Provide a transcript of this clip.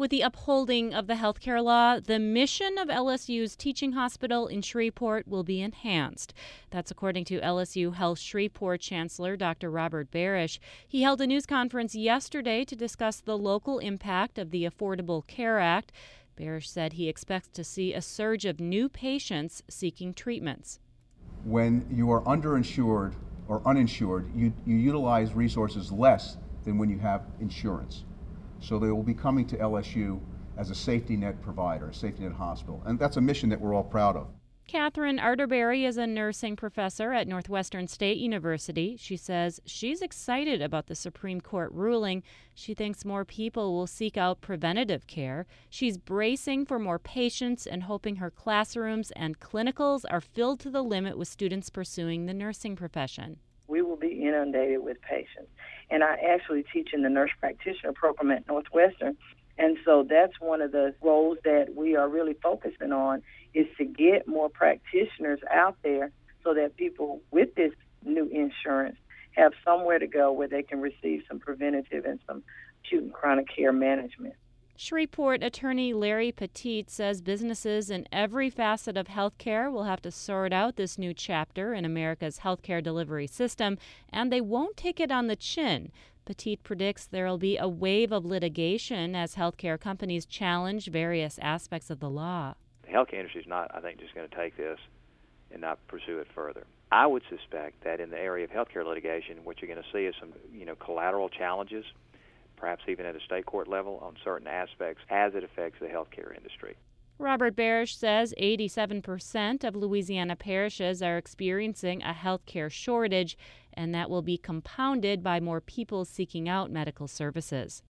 With the upholding of the healthcare law, the mission of LSU's teaching hospital in Shreveport will be enhanced. That's according to LSU Health Shreveport Chancellor Dr. Robert Barish. He held a news conference yesterday to discuss the local impact of the Affordable Care Act. Barish said he expects to see a surge of new patients seeking treatments. When you are underinsured or uninsured, you utilize resources less than when you have insurance. So they will be coming to LSU as a safety net provider, a safety net hospital. And that's a mission that we're all proud of. Catherine Arterberry is a nursing professor at Northwestern State University. She says she's excited about the Supreme Court ruling. She thinks more people will seek out preventative care. She's bracing for more patients and hoping her classrooms and clinicals are filled to the limit with students pursuing the nursing profession. We will be inundated with patients. And I actually teach in the nurse practitioner program at Northwestern. And so that's one of the roles that we are really focusing on, is to get more practitioners out there so that people with this new insurance have somewhere to go where they can receive some preventative and some acute and chronic care management. Shreveport attorney Larry Petit says businesses in every facet of healthcare will have to sort out this new chapter in America's healthcare delivery system, and they won't take it on the chin. Petit predicts there will be a wave of litigation as healthcare companies challenge various aspects of the law. The healthcare industry is not, I think, just going to take this and not pursue it further. I would suspect that in the area of healthcare litigation, what you're going to see is some, collateral challenges, perhaps even at a state court level on certain aspects as it affects the healthcare industry. Robert Barish says 87% of Louisiana parishes are experiencing a healthcare shortage, and that will be compounded by more people seeking out medical services.